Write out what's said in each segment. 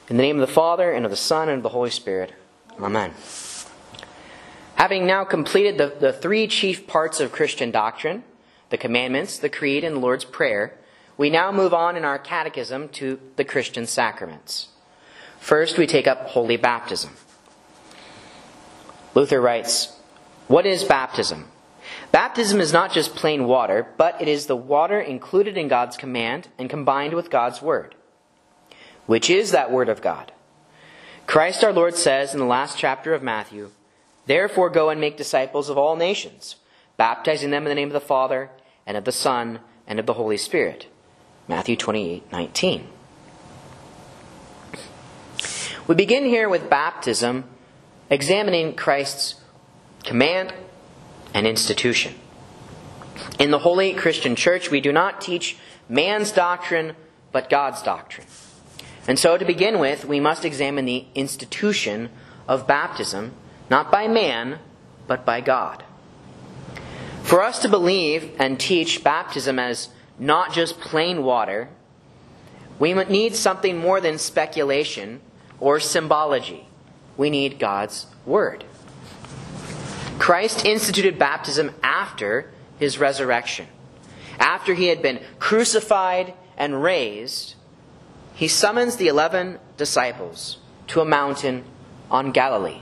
In the name of the Father, and of the Son, and of the Holy Spirit. Amen. Having now completed the three chief parts of Christian doctrine, the commandments, the creed, and the Lord's Prayer, we now move on in our catechism to the Christian sacraments. First, we take up holy baptism. Luther writes, "What is baptism? Baptism is not just plain water, but it is the water included in God's command and combined with God's word. Which is that word of God? Christ our Lord says in the last chapter of Matthew, 'Therefore go and make disciples of all nations, baptizing them in the name of the Father, and of the Son, and of the Holy Spirit.' Matthew 28:19. We begin here with baptism, examining Christ's command and institution. In the Holy Christian Church, we do not teach man's doctrine, but God's doctrine. And so to begin with, we must examine the institution of baptism, not by man, but by God. For us to believe and teach baptism as not just plain water, we need something more than speculation or symbology. We need God's word. Christ instituted baptism after his resurrection. After he had been crucified and raised, he summons the 11 disciples to a mountain in Galilee.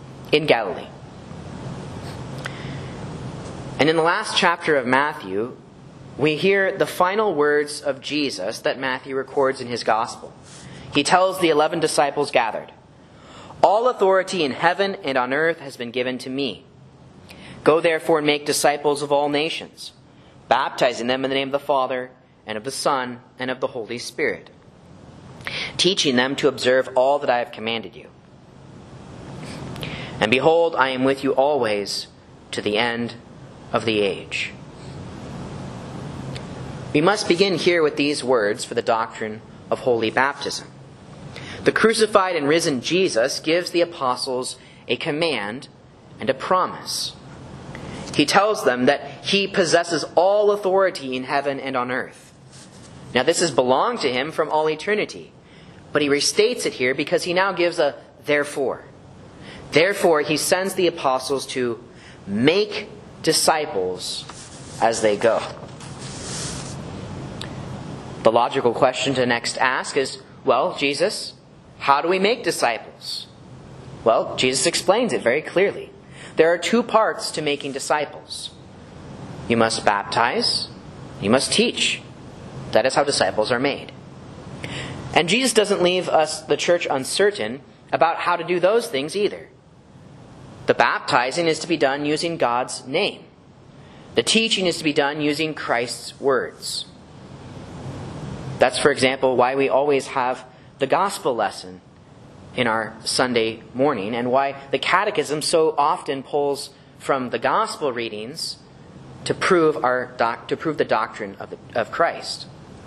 And in the last chapter of Matthew, we hear the final words of Jesus that Matthew records in his gospel. He tells the 11 disciples gathered, "All authority in heaven and on earth has been given to me. Go therefore and make disciples of all nations, baptizing them in the name of the Father, and of the Son, and of the Holy Spirit, teaching them to observe all that I have commanded you. And behold, I am with you always to the end of the age." We must begin here with these words for the doctrine of holy baptism. The crucified and risen Jesus gives the apostles a command and a promise. He tells them that he possesses all authority in heaven and on earth. Now this has belonged to him from all eternity, but he restates it here because he now gives a therefore. Therefore he sends the apostles to make disciples as they go. The logical question to next ask is, well, Jesus, how do we make disciples? Well, Jesus explains it very clearly. There are two parts to making disciples. You must baptize, you must teach. That is how disciples are made. And Jesus doesn't leave us, the church, uncertain about how to do those things either. The baptizing is to be done using God's name. The teaching is to be done using Christ's words. That's, for example, why we always have the gospel lesson in our Sunday morning, and why the catechism so often pulls from the gospel readings to prove the doctrine of Christ.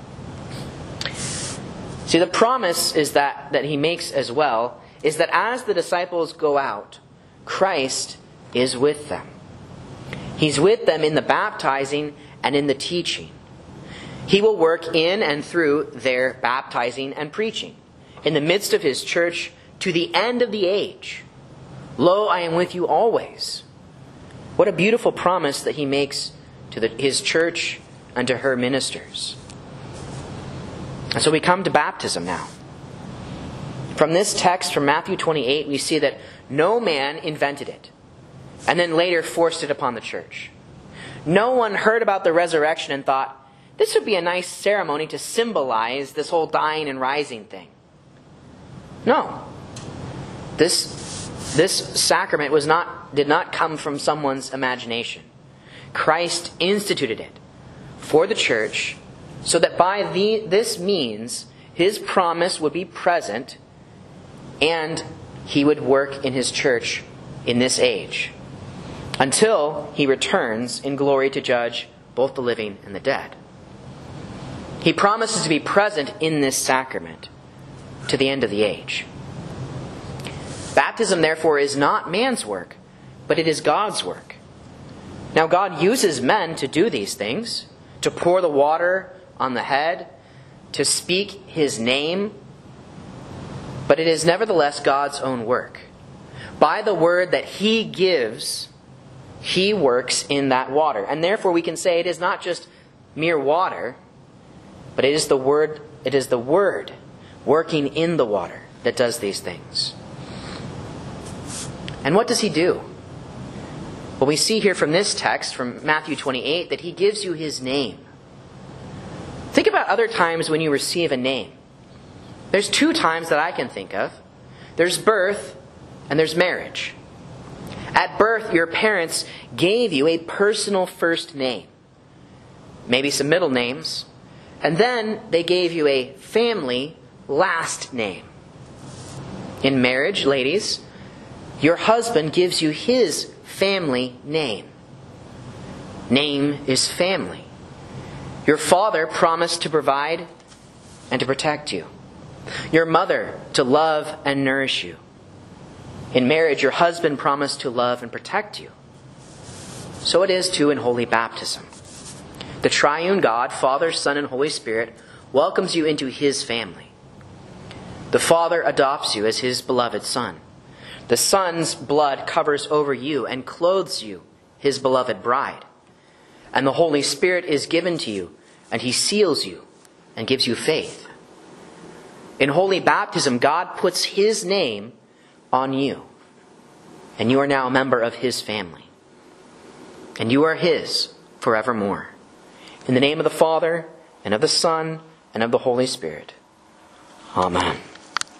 See, the promise is that he makes as well is that as the disciples go out, Christ is with them. He's with them in the baptizing and in the teaching. He will work in and through their baptizing and preaching, in the midst of his church to the end of the age. Lo, I am with you always. What a beautiful promise that he makes to his church and to her ministers. And so we come to baptism now. From this text from Matthew 28, we see that no man invented it and then later forced it upon the church. No one heard about the resurrection and thought, this would be a nice ceremony to symbolize this whole dying and rising thing. No. This sacrament did not come from someone's imagination. Christ instituted it for the church so that by this means his promise would be present and he would work in his church in this age until he returns in glory to judge both the living and the dead. He promises to be present in this sacrament to the end of the age. Baptism, therefore, is not man's work, but it is God's work. Now, God uses men to do these things, to pour the water on the head, to speak his name. but it is nevertheless God's own work. By the word that He gives, He works in that water. And therefore we can say it is not just mere water, but it is the Word working in the water that does these things. And what does He do? Well, we see here from this text, from Matthew 28, that He gives you His name. Think about other times when you receive a name. There's two times that I can think of. There's birth and there's marriage. At birth, your parents gave you a personal first name. Maybe some middle names. And then they gave you a family last name. In marriage, ladies, your husband gives you his family name. Name is family. Your father promised to provide and to protect you. Your mother to love and nourish you. In marriage, your husband promised to love and protect you. So it is too in holy baptism. The triune God, Father, Son, and Holy Spirit, welcomes you into His family. The Father adopts you as His beloved Son. The Son's blood covers over you and clothes you, His beloved bride. And the Holy Spirit is given to you, and He seals you and gives you faith. In holy baptism, God puts His name on you, and you are now a member of His family. And you are His forevermore. In the name of the Father, and of the Son, and of the Holy Spirit. Amen.